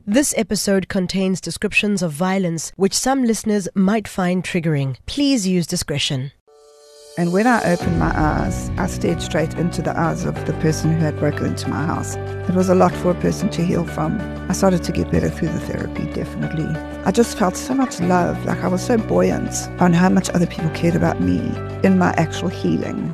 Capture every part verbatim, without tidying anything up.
This episode contains descriptions of violence which some listeners might find triggering. Please use discretion. And when I opened my eyes, I stared straight into the eyes of the person who had broken into my house. It was a lot for a person to heal from. I started to get better through the therapy, definitely. I just felt so much love, like I was so buoyant on how much other people cared about me in my actual healing.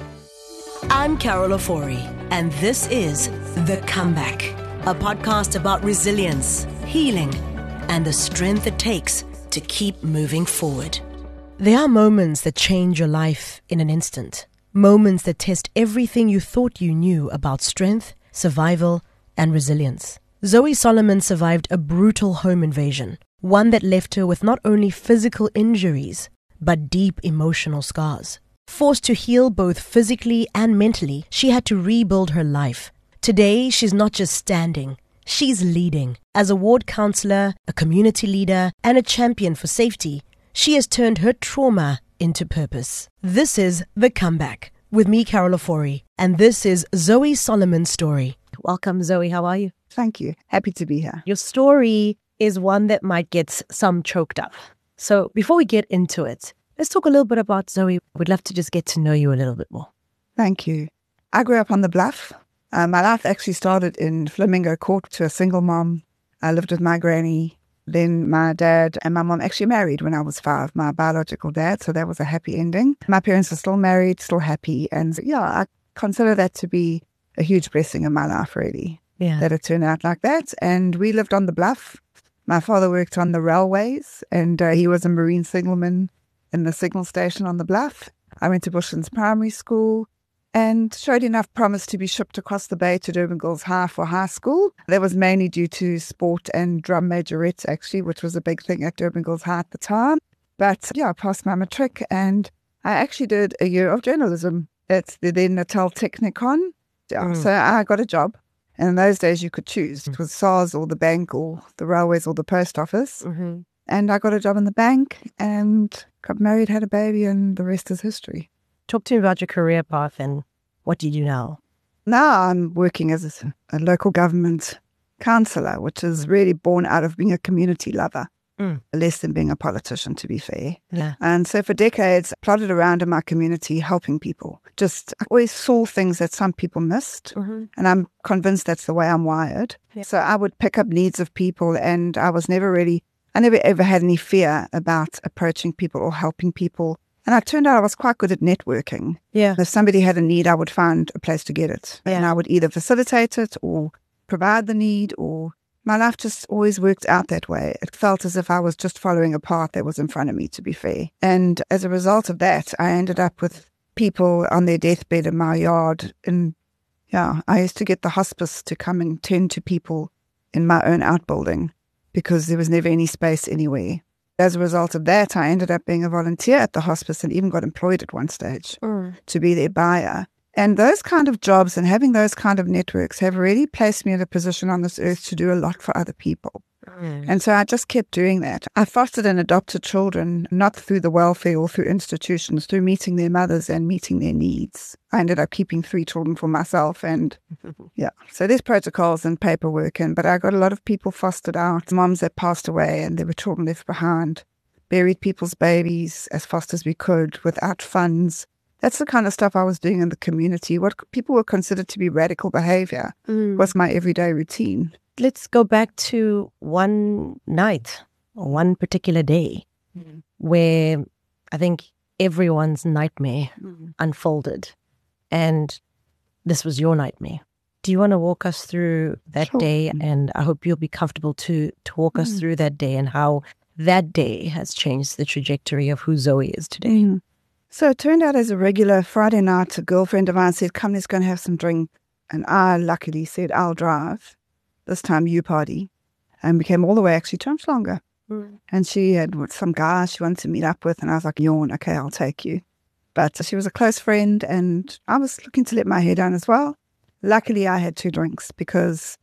I'm Carol Ofori, and this is The Comeback, a podcast about resilience, healing, and the strength it takes to keep moving forward. There are moments that change your life in an instant. Moments that test everything you thought you knew about strength, survival, and resilience. Zoe Solomon survived a brutal home invasion, one that left her with not only physical injuries, but deep emotional scars. Forced to heal both physically and mentally, she had to rebuild her life. Today, she's not just standing, she's leading. As a ward counselor, a community leader, and a champion for safety, she has turned her trauma into purpose. This is The Comeback with me, Carol Ofori, and this is Zoe Solomon's story. Welcome, Zoe. How are you? Thank you. Happy to be here. Your story is one that might get some choked up. So before we get into it, let's talk a little bit about Zoe. We'd love to just get to know you a little bit more. Thank you. I grew up on the Bluff. Uh, my life actually started in Flamingo Court to a single mom. I lived with my granny. Then my dad and my mom actually married when I was five, my biological dad, so that was a happy ending. My parents are still married, still happy, and yeah, I consider that to be a huge blessing in my life, really, yeah. that it turned out like that. And we lived on the Bluff. My father worked on the railways, and uh, he was a marine signalman in the signal station on the Bluff. I went to Bushlands Primary School and showed enough promise to be shipped across the bay to Durban Girls High for high school. That was mainly due to sport and drum majorettes, actually, which was a big thing at Durban Girls High at the time. But yeah, I passed my matric, and I actually did a year of journalism at the then Natal Technikon. Mm. So I got a job. And in those days, you could choose. It was SARS or the bank or the railways or the post office. Mm-hmm. And I got a job in the bank and got married, had a baby, and the rest is history. Talk to me about your career path and what do you do now? Now I'm working as a, a local government councillor, which is really born out of being a community lover, mm. less than being a politician, to be fair. Yeah. And so for decades, I plodded around in my community helping people. Just I always saw things that some people missed, mm-hmm. and I'm convinced that's the way I'm wired. Yeah. So I would pick up needs of people, and I was never really, I never ever had any fear about approaching people or helping people. And it turned out I was quite good at networking. Yeah. If somebody had a need, I would find a place to get it. Yeah. And I would either facilitate it or provide the need, or my life just always worked out that way. It felt as if I was just following a path that was in front of me, to be fair. And as a result of that, I ended up with people on their deathbed in my yard. And yeah, I used to get the hospice to come and tend to people in my own outbuilding because there was never any space anywhere. As a result of that, I ended up being a volunteer at the hospice and even got employed at one stage mm. to be their buyer. And those kind of jobs and having those kind of networks have really placed me in a position on this earth to do a lot for other people. Mm. And so I just kept doing that. I fostered and adopted children, not through the welfare or through institutions, through meeting their mothers and meeting their needs. I ended up keeping three children for myself. And yeah, so there's protocols and paperwork. And but I got a lot of people fostered out, moms that passed away and there were children left behind, buried people's babies as fast as we could without funds. That's the kind of stuff I was doing in the community. What people were considered to be radical behavior mm. was my everyday routine. Let's go back to one night, or one particular day, mm. where I think everyone's nightmare mm. unfolded. And this was your nightmare. Do you want to walk us through that sure. day? And I hope you'll be comfortable to, to walk mm. us through that day and how that day has changed the trajectory of who Zoe is today. Mm. So it turned out as a regular Friday night, a girlfriend of mine said, come, let's go and have some drink. And I luckily said, I'll drive. This time you party. And we came all the way actually to Umhlanga. Mm. And she had some guy she wanted to meet up with. And I was like, yawn, okay, I'll take you. But she was a close friend and I was looking to let my hair down as well. Luckily, I had two drinks because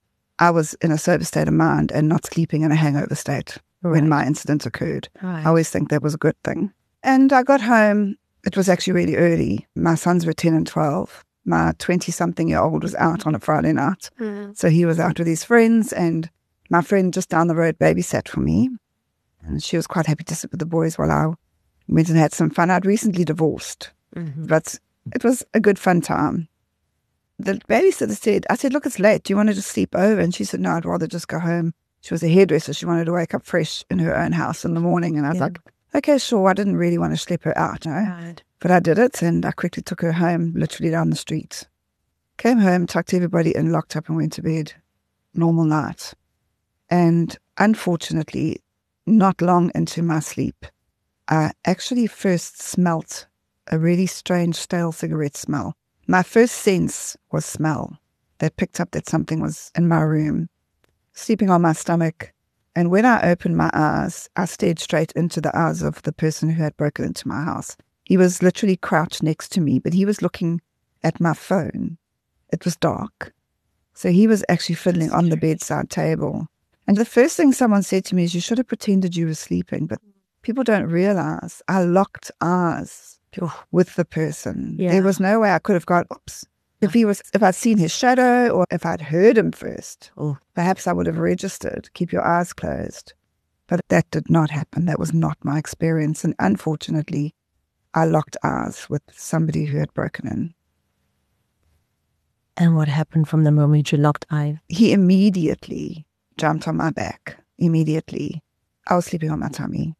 I was in a sober state of mind and not sleeping in a hangover state right. when my incident occurred. Right. I always think that was a good thing. And I got home. It was actually really early. My sons were ten and twelve. My twenty-something-year-old was out on a Friday night. Mm. So he was out with his friends and my friend just down the road babysat for me. And she was quite happy to sit with the boys while I went and had some fun. I'd recently divorced, mm-hmm. but it was a good fun time. The babysitter said, I said, look, it's late. Do you want to just sleep over? And she said, no, I'd rather just go home. She was a hairdresser. She wanted to wake up fresh in her own house in the morning. And I was yeah. like, okay, sure. I didn't really want to schlep her out, no. Right. But I did it, and I quickly took her home, literally down the street. Came home, tucked everybody in, locked up, and went to bed. Normal night. And unfortunately, not long into my sleep, I actually first smelt a really strange stale cigarette smell. My first sense was smell. That picked up that something was in my room, sleeping on my stomach. And when I opened my eyes, I stared straight into the eyes of the person who had broken into my house. He was literally crouched next to me, but he was looking at my phone. It was dark. So he was actually fiddling on the bedside table. And the first thing someone said to me is, you should have pretended you were sleeping. But people don't realize I locked eyes with the person. Yeah. There was no way I could have gone, oops. If he was, if I'd seen his shadow or if I'd heard him first, oh. perhaps I would have registered, keep your eyes closed. But that did not happen. That was not my experience. And unfortunately, I locked eyes with somebody who had broken in. And what happened from the moment you locked eyes? He immediately jumped on my back. Immediately. I was sleeping on my tummy.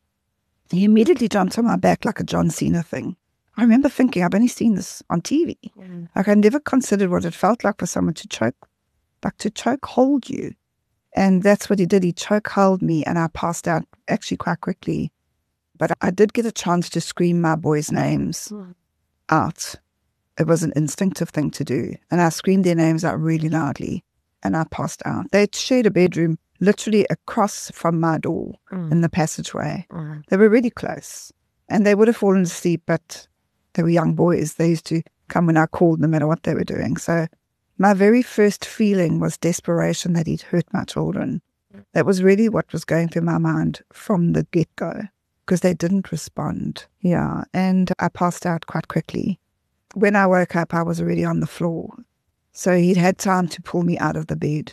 He immediately jumped on my back like a John Cena thing. I remember thinking, I've only seen this on T V. Mm. Like I never considered what it felt like for someone to choke, like to choke hold you. And that's what he did. He choke held me and I passed out actually quite quickly. But I did get a chance to scream my boys' names mm. out. It was an instinctive thing to do. And I screamed their names out really loudly and I passed out. They shared a bedroom literally across from my door mm. in the passageway. Mm. They were really close. And they would have fallen asleep, but they were young boys. They used to come when I called no matter what they were doing. So my very first feeling was desperation that he'd hurt my children. That was really what was going through my mind from the get-go because they didn't respond. Yeah, and I passed out quite quickly. When I woke up, I was already on the floor. So he'd had time to pull me out of the bed.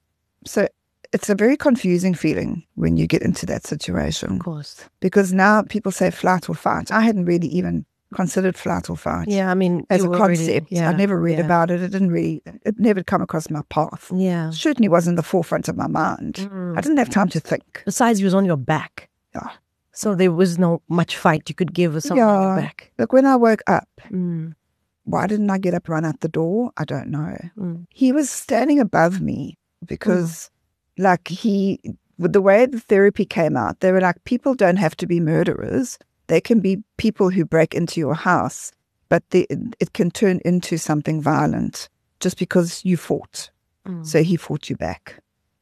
So it's a very confusing feeling when you get into that situation. Of course. Because now people say flight or fight. I hadn't really even considered flight or fight. Yeah, I mean, as a concept. Really, yeah, I never read yeah. about it. It didn't really, it never come across my path. Yeah. It certainly wasn't the forefront of my mind. Mm. I didn't have time to think. Besides, he was on your back. Yeah. So there was no much fight you could give with someone yeah. on your back. Look, when I woke up, mm. why didn't I get up, run out the door? I don't know. Mm. He was standing above me because mm. like he, with the way the therapy came out, they were like, people don't have to be murderers. They can be people who break into your house, but the, it can turn into something violent just because you fought. Mm. So he fought you back.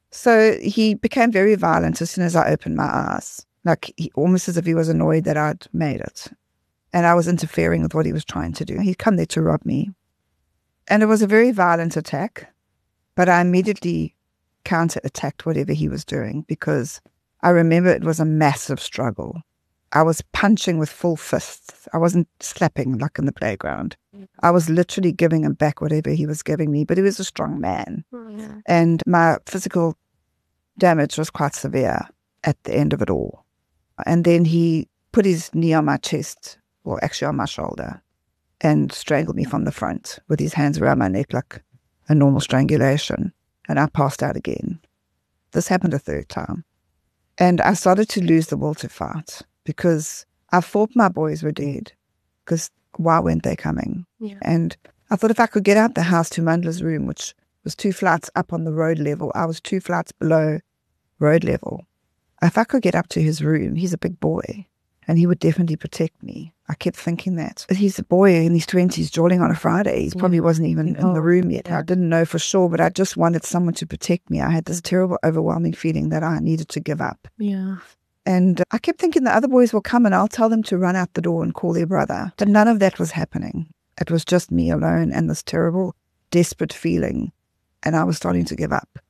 So he became very violent as soon as I opened my eyes, like he, almost as if he was annoyed that I'd made it. And I was interfering with what he was trying to do. He'd come there to rob me. And it was a very violent attack, but I immediately counter-attacked whatever he was doing because I remember it was a massive struggle. I was punching with full fists. I wasn't slapping like in the playground. I was literally giving him back whatever he was giving me, but he was a strong man. Yeah. And my physical damage was quite severe at the end of it all. And then he put his knee on my chest, or actually on my shoulder, and strangled me from the front with his hands around my neck like a normal strangulation. And I passed out again. This happened a third time. And I started to lose the will to fight. Because I thought my boys were dead. Because why weren't they coming? Yeah. And I thought if I could get out the house to Mandla's room, which was two flights up on the road level, I was two flights below road level. If I could get up to his room, he's a big boy, and he would definitely protect me. I kept thinking that. He's a boy in his twenties, jolting on a Friday. He yeah. probably wasn't even oh, in the room yet. Yeah. I didn't know for sure, but I just wanted someone to protect me. I had this terrible, overwhelming feeling that I needed to give up. Yeah. And I kept thinking the other boys will come and I'll tell them to run out the door and call their brother. But none of that was happening. It was just me alone and this terrible, desperate feeling. And I was starting to give up.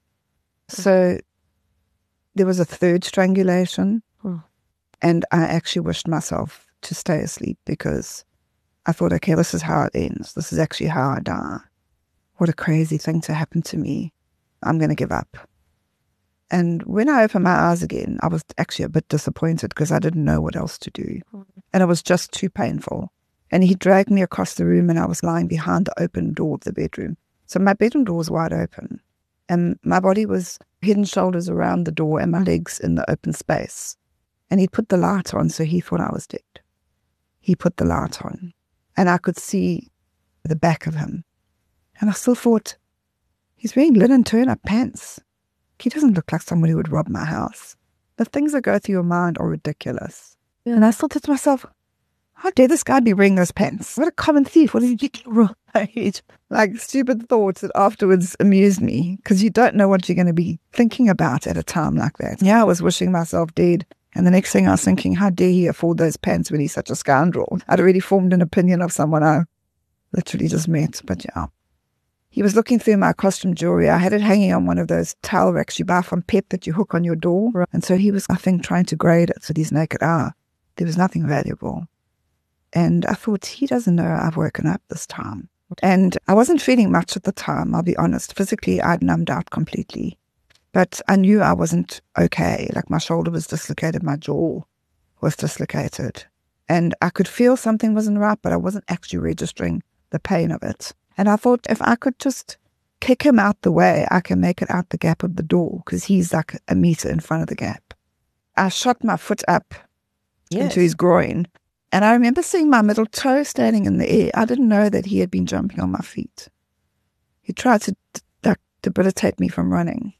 So there was a third strangulation. Oh. And I actually wished myself to stay asleep because I thought, okay, this is how it ends. This is actually how I die. What a crazy thing to happen to me. I'm going to give up. And when I opened my eyes again, I was actually a bit disappointed because I didn't know what else to do. And it was just too painful. And he dragged me across the room and I was lying behind the open door of the bedroom. So my bedroom door was wide open. And my body was head and shoulders around the door and my legs in the open space. And he'd put the light on, so he thought I was dead. He put the light on. And I could see the back of him. And I still thought, he's wearing linen turn-up pants. He doesn't look like somebody who would rob my house. The things that go through your mind are ridiculous. Yeah. And I thought to myself, how dare this guy be wearing those pants? What a common thief. What did he get right? Like stupid thoughts that afterwards amused me because you don't know what you're going to be thinking about at a time like that. Yeah, I was wishing myself dead. And the next thing I was thinking, how dare he afford those pants when he's such a scoundrel? I'd already formed an opinion of someone I literally just met, but yeah. He was looking through my costume jewelry. I had it hanging on one of those towel racks you buy from Pep that you hook on your door. Right. And so he was, I think, trying to grade it with his naked eye. There was nothing valuable. And I thought, he doesn't know I've woken up this time. And I wasn't feeling much at the time, I'll be honest. Physically, I'd numbed out completely. But I knew I wasn't okay. Like my shoulder was dislocated, my jaw was dislocated. And I could feel something wasn't right, but I wasn't actually registering the pain of it. And I thought if I could just kick him out the way, I can make it out the gap of the door because he's like a meter in front of the gap. I shot my foot up yes. into his groin. And I remember seeing my middle toe standing in the air. I didn't know that he had been jumping on my feet. He tried to like, debilitate me from running.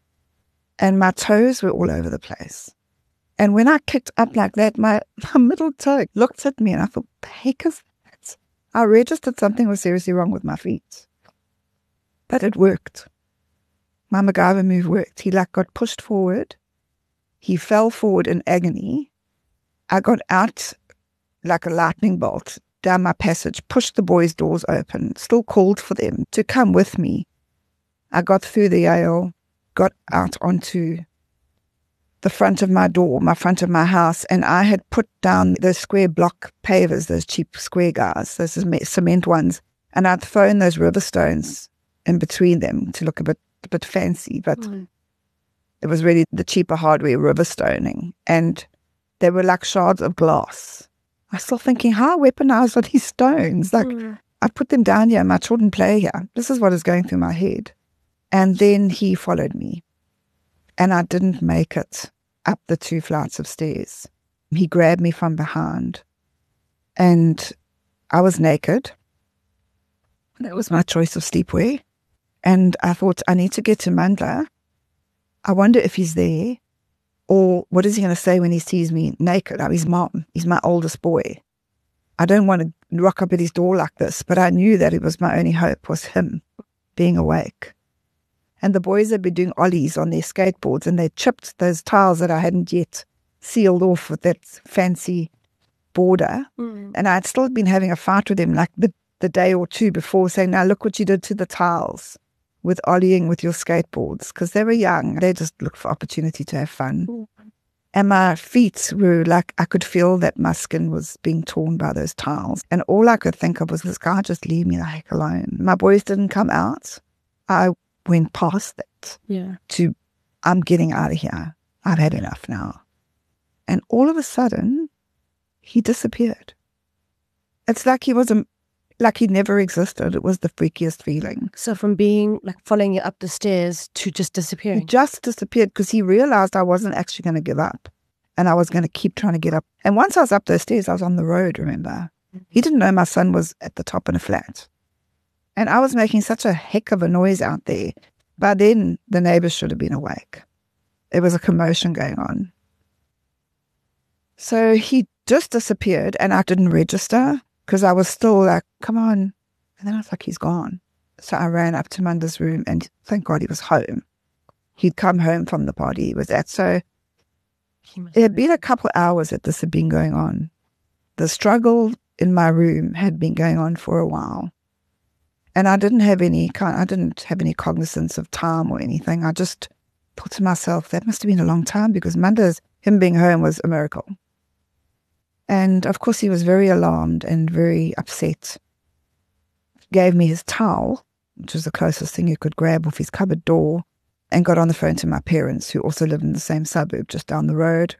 And my toes were all over the place. And when I kicked up like that, my, my middle toe looked at me and I thought, the heck is that? I registered something was seriously wrong with my feet. But it worked. My MacGyver move worked. He like got pushed forward. He fell forward in agony. I got out like a lightning bolt down my passage, pushed the boys' doors open, still called for them to come with me. I got through the aisle, got out onto the front of my door, my front of my house, and I had put down those square block pavers, those cheap square guys, those cement ones, and I'd thrown those river stones in between them to look a bit a bit fancy, but mm. it was really the cheaper hardware river stoning, and they were like shards of glass. I was still thinking, how weaponized are these stones? Like, mm. I put them down here, my children play here. This is what is going through my head. And then he followed me, and I didn't make it up the two flights of stairs. He grabbed me from behind, and I was naked. That was my choice of sleepwear. And I thought, I need to get to Mandla. I wonder if he's there, or what is he going to say when he sees me naked? I'm his mom. He's my oldest boy. I don't want to rock up at his door like this, but I knew that it was my only hope was him being awake. And the boys had been doing ollies on their skateboards, and they chipped those tiles that I hadn't yet sealed off with that fancy border. Mm. And I had still been having a fight with them like the, the day or two before, saying, now look what you did to the tiles with ollieing with your skateboards, because they were young. They just looked for opportunity to have fun. Mm. And my feet were like, I could feel that my skin was being torn by those tiles. And all I could think of was, this guy, just leave me the heck alone. My boys didn't come out. I went past that yeah. to, I'm getting out of here. I've had enough now. And all of a sudden, he disappeared. It's like he was a, like he never existed. It was the freakiest feeling. So from being like following you up the stairs to just disappearing? He just disappeared because he realized I wasn't actually going to give up. And I was going to keep trying to get up. And once I was up those stairs, I was on the road, remember? Mm-hmm. He didn't know my son was at the top in a flat. And I was making such a heck of a noise out there. By then, the neighbors should have been awake. There was a commotion going on. So he just disappeared, and I didn't register because I was still like, come on. And then I was like, he's gone. So I ran up to Manda's room, and thank God he was home. He'd come home from the party he was at. So it had been a couple of hours that this had been going on. The struggle in my room had been going on for a while. And I didn't have any kind, I didn't have any cognizance of time or anything. I just thought to myself, that must have been a long time, because Manda's, him being home was a miracle. And of course he was very alarmed and very upset. Gave me his towel, which was the closest thing you could grab off his cupboard door, and got on the phone to my parents, who also lived in the same suburb just down the road.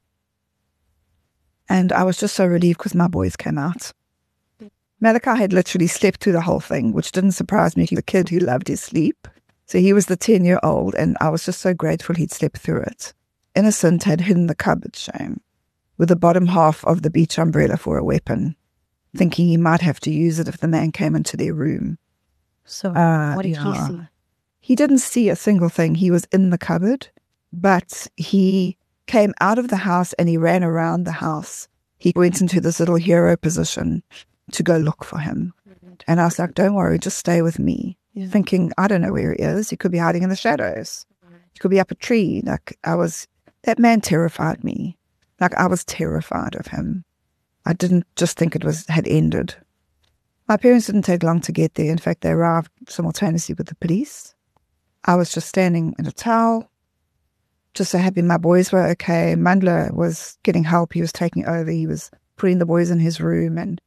And I was just so relieved because my boys came out. Malachi had literally slept through the whole thing, which didn't surprise me. He was a kid who loved his sleep. So he was the ten-year-old, and I was just so grateful he'd slept through it. Innocent had hidden the cupboard, shame, with the bottom half of the beach umbrella for a weapon, thinking he might have to use it if the man came into their room. So Uh, what did yeah. he see? He didn't see a single thing. He was in the cupboard, but he came out of the house and he ran around the house. He went into this little hero position to go look for him. And I was like, don't worry, just stay with me. Yeah. Thinking, I don't know where he is. He could be hiding in the shadows. He could be up a tree. Like I was, that man terrified me. Like I was terrified of him. I didn't just think it was had ended. My parents didn't take long to get there. In fact, they arrived simultaneously with the police. I was just standing in a towel, just so happy my boys were okay. Mandla was getting help. He was taking over. He was putting the boys in his room. And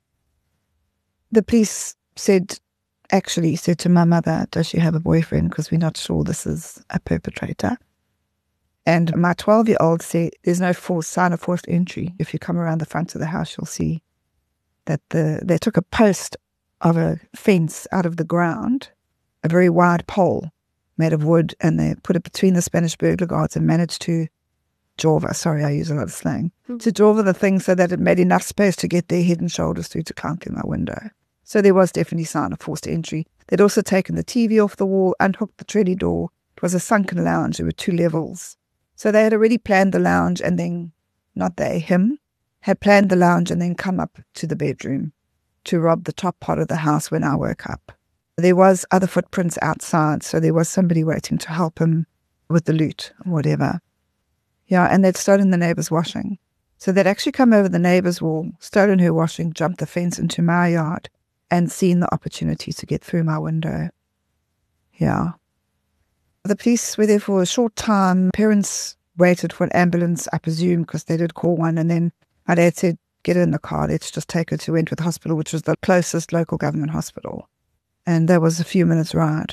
the police said, actually said to my mother, does she have a boyfriend? Because we're not sure this is a perpetrator. And my twelve-year-old said, there's no forced sign of forced entry. If you come around the front of the house, you'll see that the they took a post of a fence out of the ground, a very wide pole made of wood, and they put it between the Spanish burglar guards and managed to java, sorry, I use a lot of slang, mm. to java the thing so that it made enough space to get their head and shoulders through to climb through my window. So there was definitely sign of forced entry. They'd also taken the T V off the wall, unhooked the trolley door. It was a sunken lounge. There were two levels. So they had already planned the lounge and then, not they, him, had planned the lounge and then come up to the bedroom to rob the top part of the house when I woke up. There was other footprints outside, so there was somebody waiting to help him with the loot or whatever. Yeah, and they'd stolen the neighbour's washing. So they'd actually come over the neighbour's wall, stolen her washing, jumped the fence into my yard, and seen the opportunity to get through my window. Yeah. The police were there for a short time. Parents waited for an ambulance, I presume, because they did call one. And then my dad said, get her in the car, let's just take her to Wentworth Hospital, which was the closest local government hospital. And that was a few minutes' ride.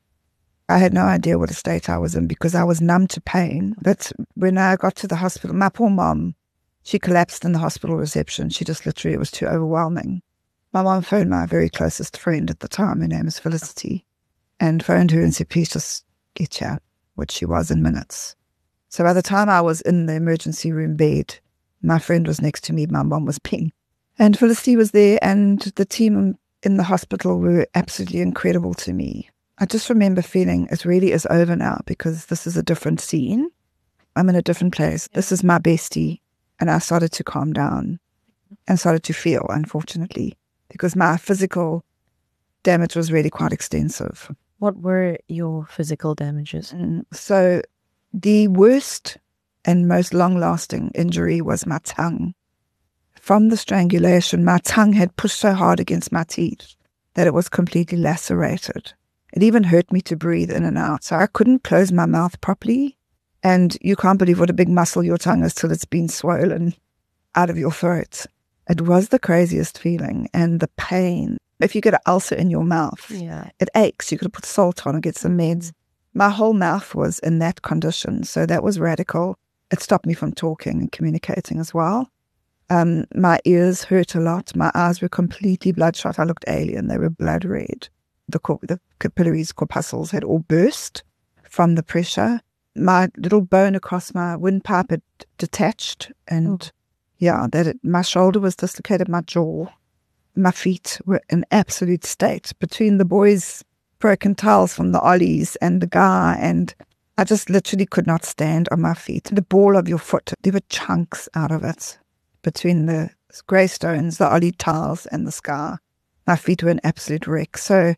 I had no idea what a state I was in because I was numb to pain. But when I got to the hospital, my poor mom, she collapsed in the hospital reception. She just literally, it was too overwhelming. My mom phoned my very closest friend at the time, her name is Felicity, and phoned her and said, please just get here, which she was in minutes. So by the time I was in the emergency room bed, my friend was next to me, my mom was peeing. And Felicity was there, and the team in the hospital were absolutely incredible to me. I just remember feeling it really is over now because this is a different scene. I'm in a different place. This is my bestie. And I started to calm down and started to feel, unfortunately, because my physical damage was really quite extensive. What were your physical damages? Mm, So the worst and most long-lasting injury was my tongue. From the strangulation, my tongue had pushed so hard against my teeth that it was completely lacerated. It even hurt me to breathe in and out. So I couldn't close my mouth properly. And you can't believe what a big muscle your tongue is till it's been swollen out of your throat. It was the craziest feeling. And the pain. If you get an ulcer in your mouth, Yeah. it aches. You could put salt on or get some meds. My whole mouth was in that condition. So that was radical. It stopped me from talking and communicating as well. Um, my ears hurt a lot. My eyes were completely bloodshot. I looked alien. They were blood red. The, cor- the capillaries, corpuscles had all burst from the pressure. My little bone across my windpipe had detached. And Oh. yeah, that it, my shoulder was dislocated, my jaw. My feet were in absolute state between the boys' broken tiles from the ollies and the guy, and I just literally could not stand on my feet. The ball of your foot, there were chunks out of it between the grey stones, the ollie tiles, and the scar. My feet were an absolute wreck. So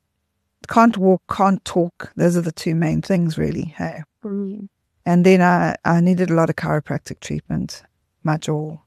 can't walk, can't talk. Those are the two main things, really. Hey. Mm. And then I, I needed a lot of chiropractic treatment. My jaw,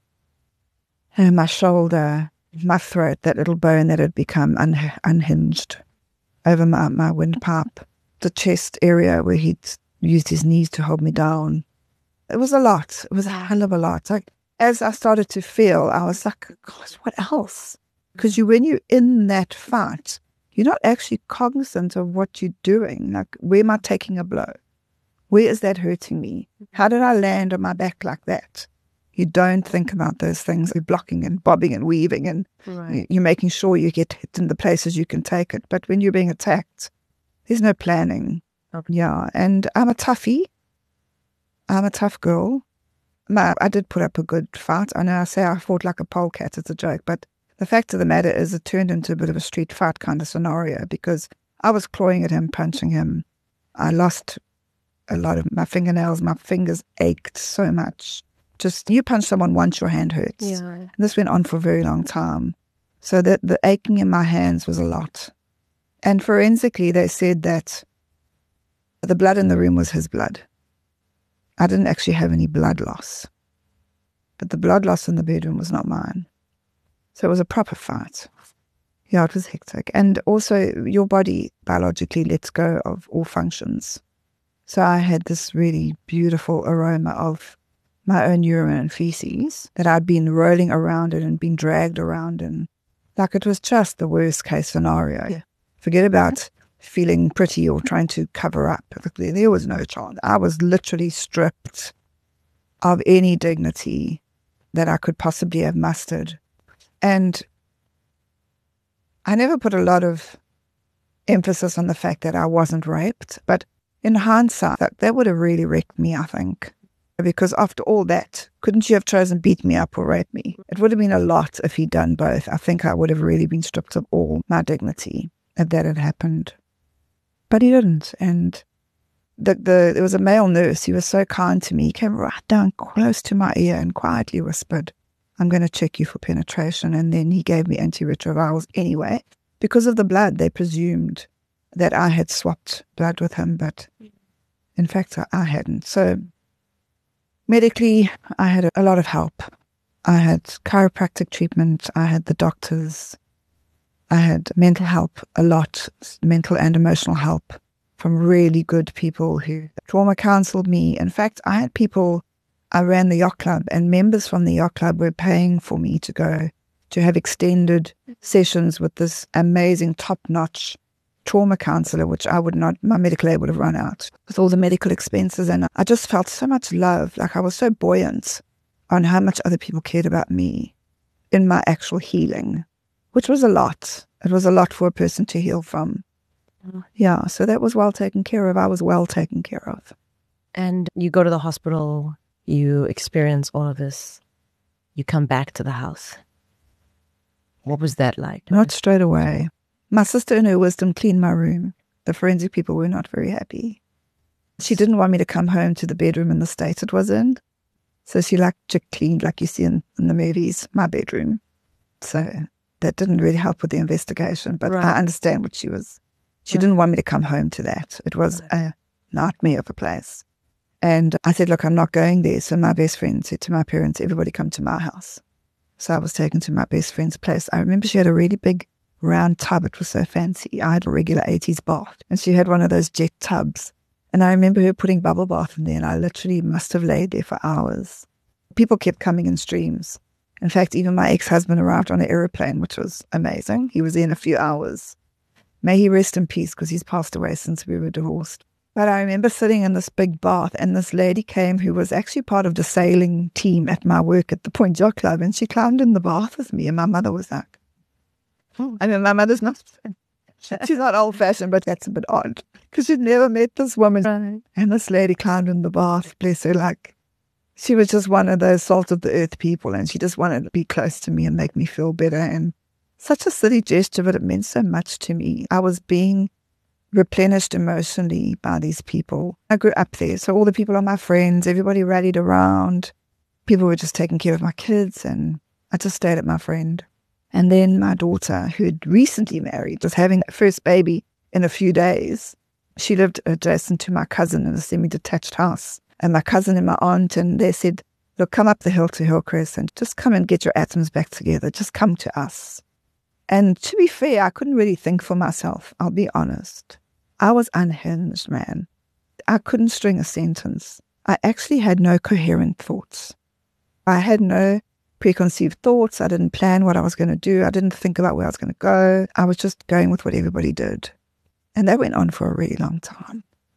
and my shoulder, my throat, that little bone that had become un- unhinged over my, my windpipe, the chest area where he'd used his knees to hold me down. It was a lot. It was a hell of a lot. Like, as I started to feel, I was like, gosh, what else? Because you, when you're in that fight, you're not actually cognizant of what you're doing. Like, where am I taking a blow? Where is that hurting me? How did I land on my back like that? You don't think about those things. You're blocking and bobbing and weaving, and Right. you're making sure you get hit in the places you can take it. But when you're being attacked, there's no planning. Okay. Yeah, and I'm a toughie. I'm a tough girl. My, I did put up a good fight. I know I say I fought like a polecat, it's a joke, but the fact of the matter is it turned into a bit of a street fight kind of scenario because I was clawing at him, punching him. I lost a lot of my fingernails. My fingers ached so much. Just, you punch someone once, your hand hurts. Yeah. And this went on for a very long time. So the, the aching in my hands was a lot. And forensically, they said that the blood in the room was his blood. I didn't actually have any blood loss. But the blood loss in the bedroom was not mine. So it was a proper fight. Yeah, it was hectic. And also, your body biologically lets go of all functions. So I had this really beautiful aroma of my own urine and feces that I'd been rolling around in and being dragged around in. Like, it was just the worst case scenario. Yeah. Forget about feeling pretty or trying to cover up. There was no chance. I was literally stripped of any dignity that I could possibly have mustered. And I never put a lot of emphasis on the fact that I wasn't raped, but in hindsight, that, that would have really wrecked me, I think. Because after all that, couldn't you have chosen beat me up or rape me? It would have been a lot if he'd done both. I think I would have really been stripped of all my dignity if that had happened. But he didn't. And the, the there was a male nurse. He was so kind to me. He came right down close to my ear and quietly whispered, "I'm going to check you for penetration." And then he gave me antiretrovirals anyway. Because of the blood, they presumed that I had swapped blood with him, but in fact, I, I hadn't. So medically, I had a, a lot of help. I had chiropractic treatment. I had the doctors. I had mental help, a lot, mental and emotional help from really good people who trauma counseled me. In fact, I had people, I ran the yacht club, and members from the yacht club were paying for me to go to have extended sessions with this amazing top-notch trauma counselor, which I would not, my medical aid would have run out with all the medical expenses. And I just felt so much love. Like, I was so buoyant on how much other people cared about me in my actual healing, which was a lot. It was a lot for a person to heal from. Yeah, so that was well taken care of. I was well taken care of. And you go to the hospital, you experience all of this, you come back to the house. What was that like? Not straight away. My sister, in her wisdom, cleaned my room. The forensic people were not very happy. She didn't want me to come home to the bedroom in the state it was in. So she like to clean, like you see in, in the movies, my bedroom. So that didn't really help with the investigation. But Right. I understand what she was. She Right. didn't want me to come home to that. It was a nightmare of a place. And I said, look, I'm not going there. So my best friend said to my parents, everybody come to my house. So I was taken to my best friend's place. I remember she had a really big round tub. It was so fancy. I had a regular eighties bath, and she had one of those jet tubs. And I remember her putting bubble bath in there, and I literally must have laid there for hours. People kept coming in streams. In fact, even my ex-husband arrived on an aeroplane, which was amazing. He was there in a few hours. May he rest in peace, because he's passed away since we were divorced. But I remember sitting in this big bath, and this lady came who was actually part of the sailing team at my work at the Point Yacht Club, and she climbed in the bath with me, and my mother was like, I mean, my mother's not, she's not old-fashioned, but that's a bit odd, because she'd never met this woman. Right. And this lady climbed in the bath, bless her, like, she was just one of those salt-of-the-earth people, and she just wanted to be close to me and make me feel better. And such a silly gesture, but it meant so much to me. I was being replenished emotionally by these people. I grew up there, so all the people are my friends. Everybody rallied around. People were just taking care of my kids, and I just stayed at my friend. And then my daughter, who had recently married, was having her first baby in a few days. She lived adjacent to my cousin in a semi-detached house. And my cousin and my aunt, and they said, look, come up the hill to Hillcrest and just come and get your atoms back together. Just come to us. And to be fair, I couldn't really think for myself. I'll be honest. I was unhinged, man. I couldn't string a sentence. I actually had no coherent thoughts. I had no preconceived thoughts. I didn't plan what I was going to do. I didn't think about where I was going to go. I was just going with what everybody did. And that went on for a really long time.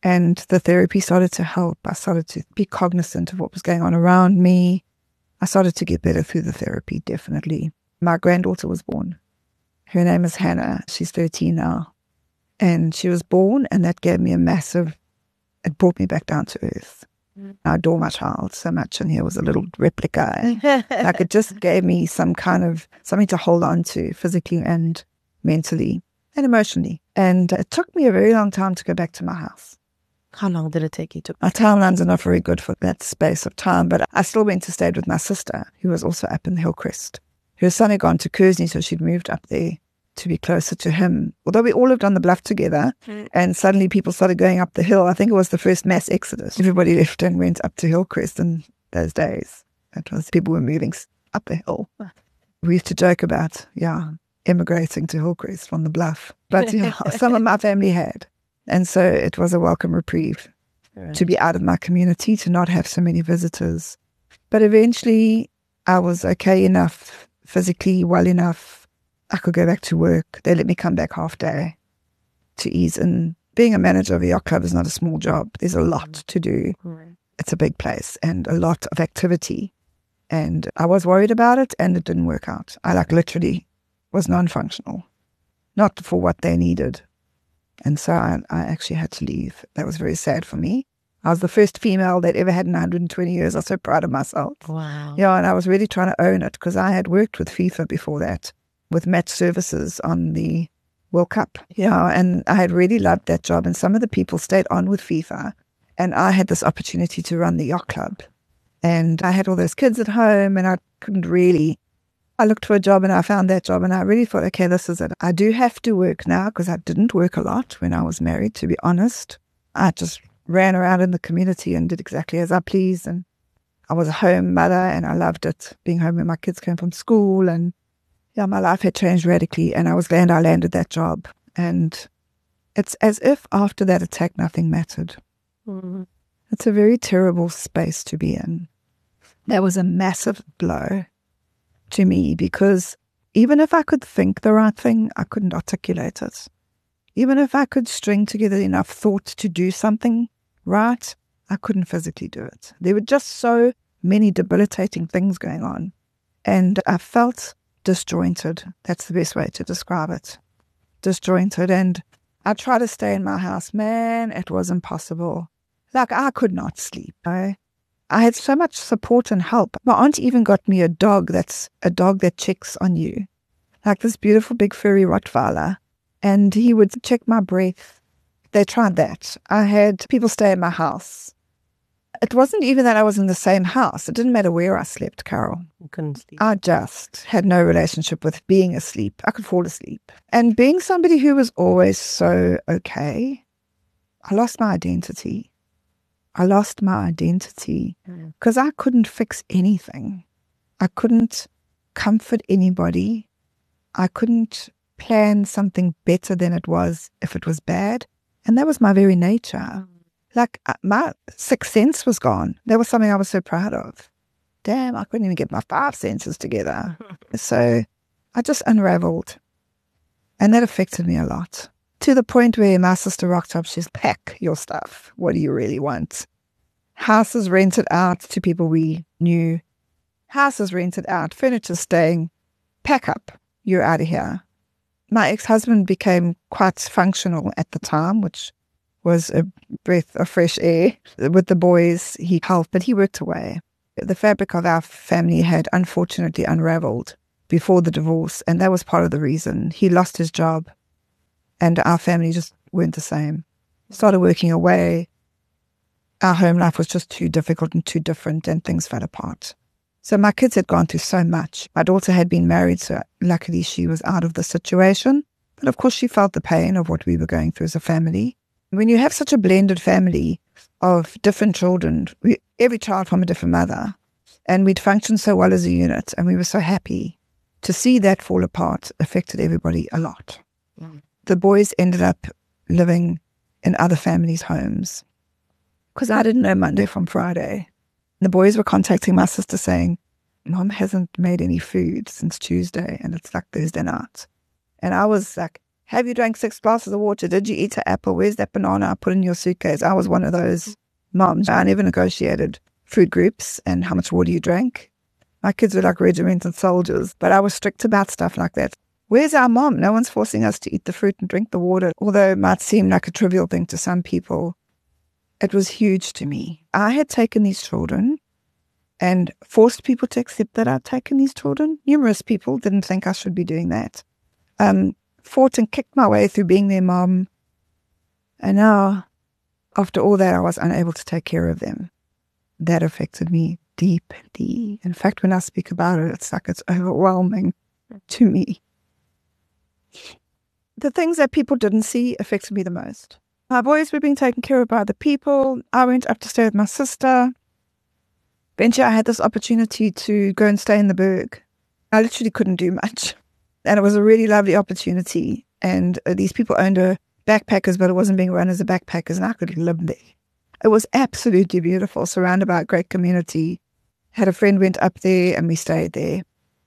And the therapy started to help. I started to be cognizant of what was going on around me. I started to get better through the therapy, definitely. My granddaughter was born. Her name is Hannah. She's thirteen now. And she was born, and that gave me a massive, it brought me back down to earth. Mm. I adore my child so much, and here was a little replica. Like it just gave me some kind of, something to hold on to physically and mentally and emotionally. And it took me a very long time to go back to my house. How long did it take you to? My timelines are not very good for that space of time, but I still went to stay with my sister, who was also up in Hillcrest. Her son had gone to Kearsney, so she'd moved up there to be closer to him. Although we all lived on the bluff together, mm. and suddenly people started going up the hill. I think it was the first mass exodus. Everybody left and went up to Hillcrest in those days. It was, people were moving up the hill. We used to joke about, yeah, emigrating to Hillcrest from the bluff. But yeah, some of my family had. And so it was a welcome reprieve right. to be out of my community, to not have so many visitors. But eventually I was okay enough, physically well enough. I could go back to work. They let me come back half day to ease in. Being a manager of a yacht club is not a small job. There's a lot to do. Right. It's a big place and a lot of activity. And I was worried about it, and it didn't work out. I like literally was non-functional, not for what they needed. And so I, I actually had to leave. That was very sad for me. I was the first female they'd ever had in one hundred twenty years. I was so proud of myself. Wow. Yeah, and I was really trying to own it, because I had worked with FIFA before that, with match services on the World Cup. Yeah, and I had really loved that job. And some of the people stayed on with FIFA. And I had this opportunity to run the yacht club. And I had all those kids at home, and I couldn't really... I looked for a job, and I found that job, and I really thought, okay, this is it. I do have to work now, because I didn't work a lot when I was married, to be honest. I just ran around in the community and did exactly as I pleased. And I was a home mother, and I loved it, being home when my kids came from school. And yeah, my life had changed radically, and I was glad I landed that job. And it's as if after that attack, nothing mattered. Mm-hmm. It's a very terrible space to be in. That was a massive blow to me, because even if I could think the right thing, I couldn't articulate it. Even if I could string together enough thought to do something right, I couldn't physically do it. There were just so many debilitating things going on. And I felt disjointed. That's the best way to describe it. Disjointed. And I tried to stay in my house. Man, it was impossible. Like, I could not sleep. I, I had so much support and help. My aunt even got me a dog that's a dog that checks on you. Like this beautiful big furry Rottweiler. And he would check my breath. They tried that. I had people stay in my house. It wasn't even that I was in the same house. It didn't matter where I slept, Carol. You couldn't sleep. I just had no relationship with being asleep. I could fall asleep. And being somebody who was always so okay, I lost my identity. I lost my identity because mm. I couldn't fix anything. I couldn't comfort anybody. I couldn't plan something better than it was if it was bad. And that was my very nature. Mm. Like, my sixth sense was gone. That was something I was so proud of. Damn, I couldn't even get my five senses together. So I just unraveled. And that affected me a lot. To the point where my sister rocked up, she's, pack your stuff. What do you really want? Houses rented out to people we knew. Houses rented out, furniture staying. Pack up. You're out of here. My ex-husband became quite functional at the time, which was a breath of fresh air. With the boys, he helped, but he worked away. The fabric of our family had unfortunately unraveled before the divorce, and that was part of the reason. He lost his job, and our family just weren't the same. Started working away. Our home life was just too difficult and too different, and things fell apart. So my kids had gone through so much. My daughter had been married, so luckily she was out of the situation. But of course she felt the pain of what we were going through as a family. When you have such a blended family of different children, we, every child from a different mother, and we'd functioned so well as a unit, and we were so happy, to see that fall apart affected everybody a lot. Mm. The boys ended up living in other families' homes because I didn't know Monday from Friday. The boys were contacting my sister saying, Mom hasn't made any food since Tuesday, and it's like Thursday night. And I was like Have you drank six glasses of water? Did you eat an apple? Where's that banana I put in your suitcase? I was one of those moms. I never negotiated food groups and how much water you drank. My kids were like regimented soldiers, but I was strict about stuff like that. Where's our mom? No one's forcing us to eat the fruit and drink the water. Although it might seem like a trivial thing to some people, it was huge to me. I had taken these children and forced people to accept that I'd taken these children. Numerous people didn't think I should be doing that. Um, fought and kicked my way through being their mom. And now, after all that, I was unable to take care of them. That affected me deeply. In fact, when I speak about it, it's like it's overwhelming to me. The things that people didn't see affected me the most. My boys were being taken care of by other people. I went up to stay with my sister. Eventually, I had this opportunity to go and stay in the Berg. I literally couldn't do much. And it was a really lovely opportunity. And uh, these people owned a backpackers, but it wasn't being run as a backpackers, and I could live there. It was absolutely beautiful, surrounded by a great community. Had a friend went up there, and we stayed there.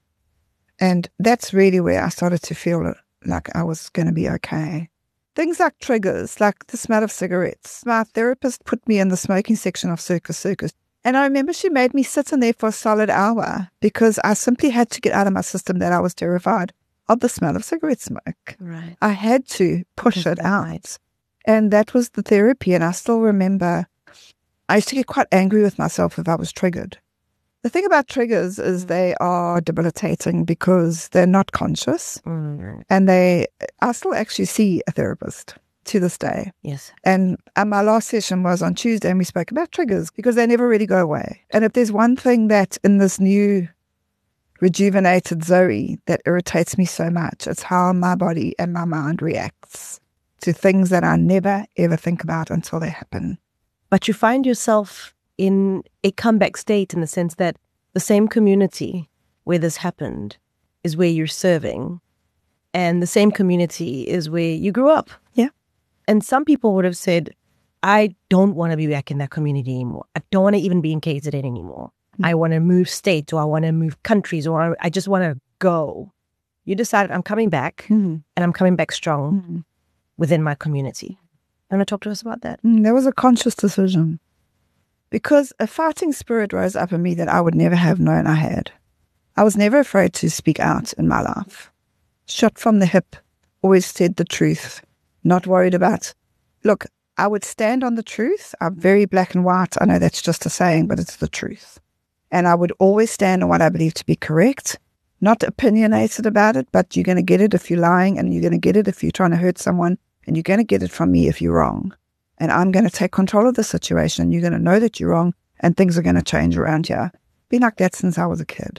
And that's really where I started to feel like I was going to be okay. Things like triggers, like the smell of cigarettes. My therapist put me in the smoking section of Circus Circus. And I remember she made me sit in there for a solid hour because I simply had to get out of my system that I was terrified of the smell of cigarette smoke. Right. I had to push it out. And that was the therapy. And I still remember I used to get quite angry with myself if I was triggered. The thing about triggers is they are debilitating because they're not conscious. Mm. And they, I still actually see a therapist to this day. Yes. And, and my last session was on Tuesday, and we spoke about triggers because they never really go away. And if there's one thing that in this new rejuvenated Zoe that irritates me so much, it's how my body and my mind reacts to things that I never ever think about until they happen. But you find yourself in a comeback state in the sense that the same community where this happened is where you're serving, and the same community is where you grew up. Yeah. And some people would have said, I don't want to be back in that community anymore. I don't want to even be in K Z N anymore. Mm-hmm. I want to move states, or I want to move countries, or I just want to go. You decided, I'm coming back, mm-hmm. and I'm coming back strong mm-hmm. within my community. You want to talk to us about that? Mm, that was a conscious decision. Because a fighting spirit rose up in me that I would never have known I had. I was never afraid to speak out in my life. Shot from the hip, always said the truth, not worried about, look, I would stand on the truth. I'm very black and white. I know that's just a saying, but it's the truth. And I would always stand on what I believe to be correct, not opinionated about it, but you're going to get it if you're lying, and you're going to get it if you're trying to hurt someone, and you're going to get it from me if you're wrong. And I'm going to take control of the situation, and you're going to know that you're wrong, and things are going to change around here. Been like that since I was a kid.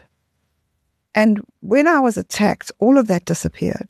And when I was attacked, all of that disappeared.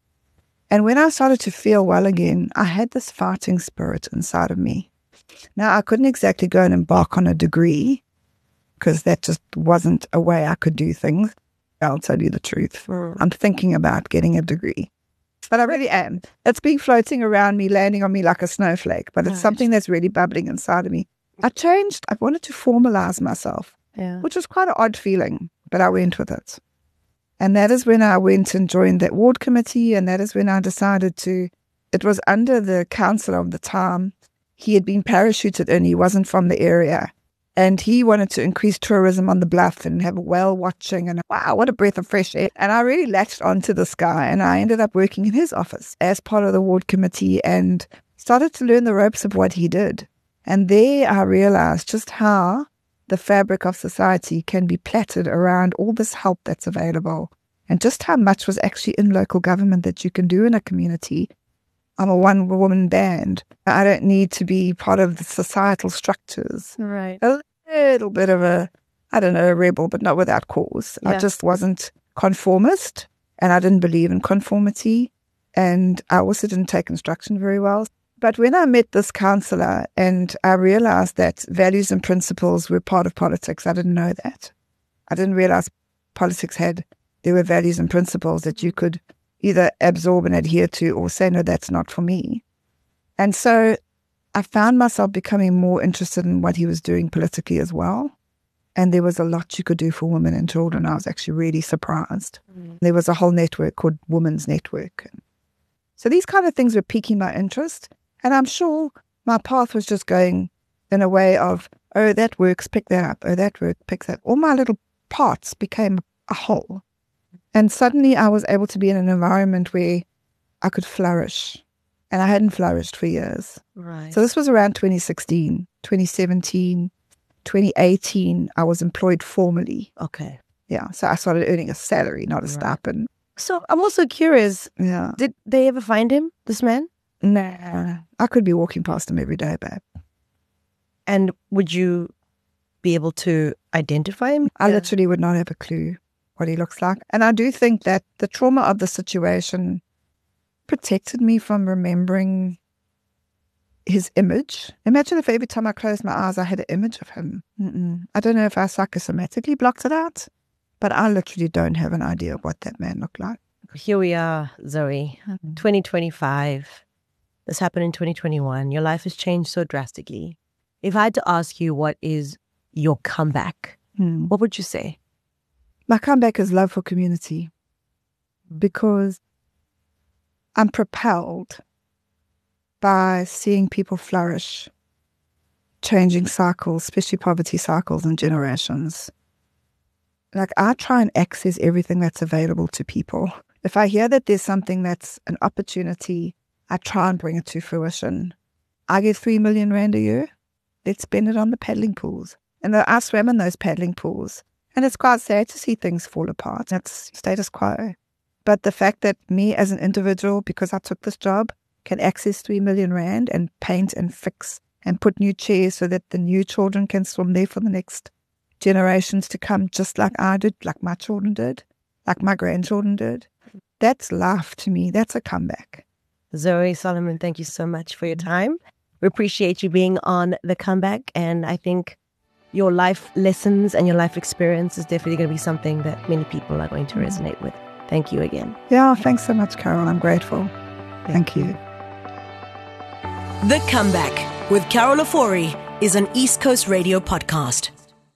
And when I started to feel well again, I had this fighting spirit inside of me. Now, I couldn't exactly go and embark on a degree, because that just wasn't a way I could do things. I'll tell you the truth. Mm. I'm thinking about getting a degree. But I really am. It's been floating around me, landing on me like a snowflake. But it's right. Something that's really bubbling inside of me. I changed. I wanted to formalize myself, yeah. which was quite an odd feeling. But I went with it. And that is when I went and joined that ward committee. And that is when I decided to, it was under the councillor of the time. He had been parachuted in. He wasn't from the area. And he wanted to increase tourism on the bluff and have whale watching. And wow, what a breath of fresh air. And I really latched onto this guy. And I ended up working in his office as part of the ward committee and started to learn the ropes of what he did. And there I realized just how the fabric of society can be plaited around all this help that's available. And just how much was actually in local government that you can do in a community. I'm a one-woman band. I don't need to be part of the societal structures. Right. A little bit of a, I don't know, a rebel, but not without cause. Yeah. I just wasn't conformist, and I didn't believe in conformity, and I also didn't take instruction very well. But when I met this counsellor and I realized that values and principles were part of politics, I didn't know that. I didn't realize politics had, there were values and principles that you could either absorb and adhere to or say, no, that's not for me. And so I found myself becoming more interested in what he was doing politically as well. And there was a lot you could do for women and children. I was actually really surprised. Mm. There was a whole network called Women's Network. So these kind of things were piquing my interest. And I'm sure my path was just going in a way of, oh, that works, pick that up. Oh, that works, pick that. All my little parts became a whole. And suddenly I was able to be in an environment where I could flourish. And I hadn't flourished for years. Right. So this was around twenty sixteen, twenty seventeen, twenty eighteen. I was employed formally. Okay. Yeah. So I started earning a salary, not a Right. stipend. So I'm also curious, Yeah. did they ever find him, this man? Nah. I could be walking past him every day, babe. And would you be able to identify him? I Yeah. literally would not have a clue what he looks like. And I do think that the trauma of the situation protected me from remembering his image. Imagine if every time I closed my eyes, I had an image of him. Mm-mm. I don't know if I psychosomatically blocked it out, but I literally don't have an idea of what that man looked like. Here we are, Zoe, twenty twenty-five. This happened in twenty twenty-one. Your life has changed so drastically. If I had to ask you what is your comeback, Hmm. what would you say? My comeback is love for community, because I'm propelled by seeing people flourish, changing cycles, especially poverty cycles and generations. Like, I try and access everything that's available to people. If I hear that there's something that's an opportunity, I try and bring it to fruition. I get three million rand a year. Let's spend it on the paddling pools. And I swam in those paddling pools. And it's quite sad to see things fall apart. That's status quo. But the fact that me as an individual, because I took this job, can access three million rand and paint and fix and put new chairs so that the new children can swim there for the next generations to come, just like I did, like my children did, like my grandchildren did. That's life to me. That's a comeback. Zoe Solomon, thank you so much for your time. We appreciate you being on The Comeback. And I think your life lessons and your life experience is definitely going to be something that many people are going to resonate with. Thank you again. Yeah, thanks so much, Carol. I'm grateful. Thank you. The Comeback with Carol Ofori is an East Coast Radio podcast.